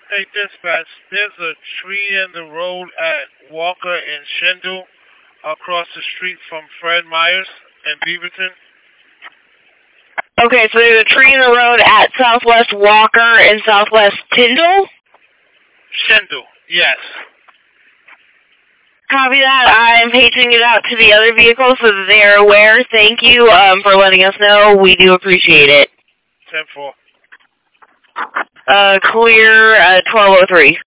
Hey, dispatch, there's a tree in the road at Walker and Shendel across the street from Fred Myers and Beaverton. Okay, so there's a tree in the road at Southwest Walker and Southwest Tyndall? Shendel, yes. Copy that. I'm paging it out to the other vehicles so that they are aware. Thank you for letting us know. We do appreciate it. 10-4. Clear 1203.